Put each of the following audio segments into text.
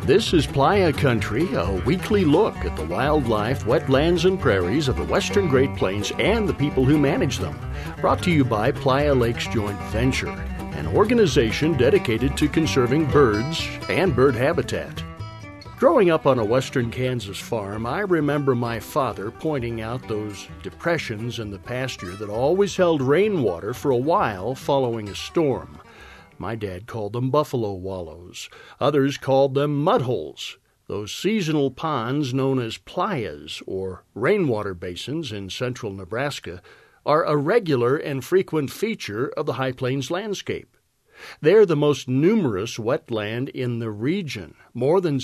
This is Playa Country, a weekly look at the wildlife, wetlands, and prairies of the Western Great Plains and the people who manage them. Brought to you by Playa Lakes Joint Venture, an organization dedicated to conserving birds and bird habitat. Growing up on a western Kansas farm, I remember my father pointing out those depressions in the pasture that always held rainwater for a while following a storm. My dad called them buffalo wallows. Others called them mud holes. Those seasonal ponds known as playas, or rainwater basins in central Nebraska, are a regular and frequent feature of the High Plains landscape. They're the most numerous wetland in the region, more than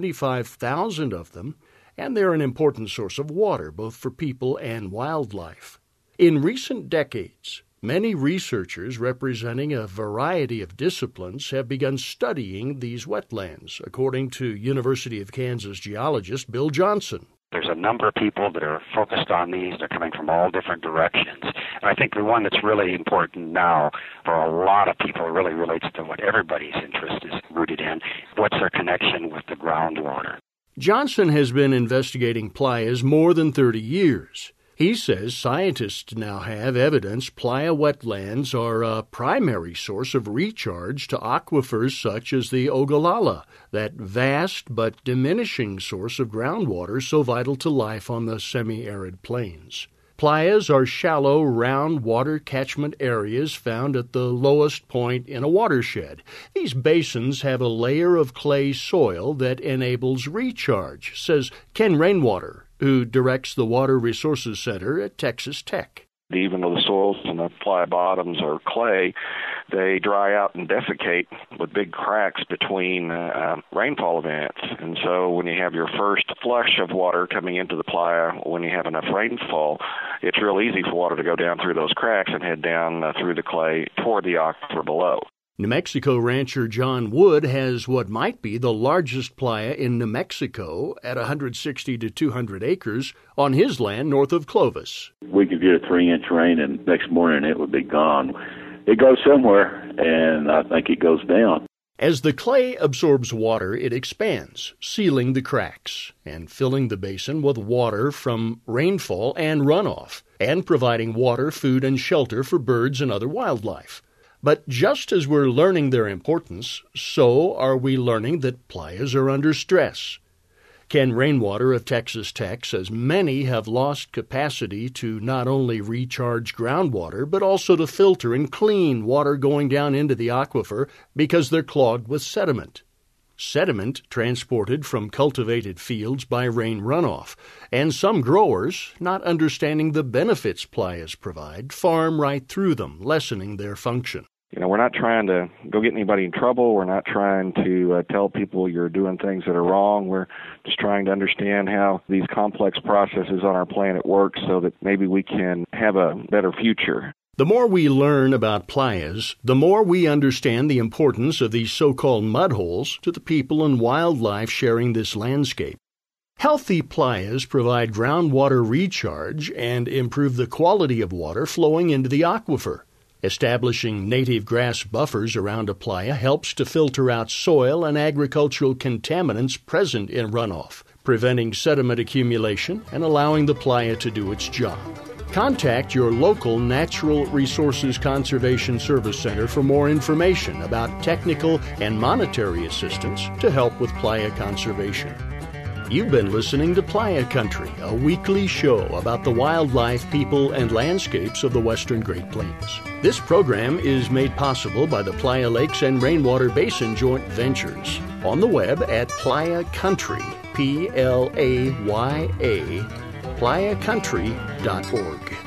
75,000 of them, and they're an important source of water both for people and wildlife. In recent decades, many researchers representing a variety of disciplines have begun studying these wetlands, according to University of Kansas geologist Bill Johnson. There's a number of people that are focused on these. They're coming from all different directions. And I think the one that's really important now for a lot of people really relates to what everybody's interest is rooted in. What's their connection with the groundwater? Johnson has been investigating playas more than 30 years. He says scientists now have evidence playa wetlands are a primary source of recharge to aquifers such as the Ogallala, that vast but diminishing source of groundwater so vital to life on the semi-arid plains. Playas are shallow, round water catchment areas found at the lowest point in a watershed. These basins have a layer of clay soil that enables recharge, says Ken Rainwater, who directs the Water Resources Center at Texas Tech. Even though the soils and the playa bottoms are clay, they dry out and defecate with big cracks between rainfall events. And so when you have your first flush of water coming into the playa, when you have enough rainfall, it's real easy for water to go down through those cracks and head down through the clay toward the aquifer below. New Mexico rancher John Wood has what might be the largest playa in New Mexico at 160 to 200 acres on his land north of Clovis. We could get a 3-inch rain and next morning it would be gone. It goes somewhere, and I think it goes down. As the clay absorbs water, it expands, sealing the cracks and filling the basin with water from rainfall and runoff, and providing water, food, and shelter for birds and other wildlife. But just as we're learning their importance, so are we learning that playas are under stress. Ken Rainwater of Texas Tech says many have lost capacity to not only recharge groundwater, but also to filter and clean water going down into the aquifer because they're clogged with sediment. Sediment transported from cultivated fields by rain runoff, and some growers, not understanding the benefits playas provide, farm right through them, lessening their function. We're not trying to go get anybody in trouble. We're not trying to tell people you're doing things that are wrong. We're just trying to understand how these complex processes on our planet work so that maybe we can have a better future. The more we learn about playas, the more we understand the importance of these so-called mud holes to the people and wildlife sharing this landscape. Healthy playas provide groundwater recharge and improve the quality of water flowing into the aquifer. Establishing native grass buffers around a playa helps to filter out soil and agricultural contaminants present in runoff, preventing sediment accumulation and allowing the playa to do its job. Contact your local Natural Resources Conservation Service Center for more information about technical and monetary assistance to help with playa conservation. You've been listening to Playa Country, a weekly show about the wildlife, people, and landscapes of the Western Great Plains. This program is made possible by the Playa Lakes and Rainwater Basin Joint Ventures. On the web at Playa Country, Playa, playacountry.org.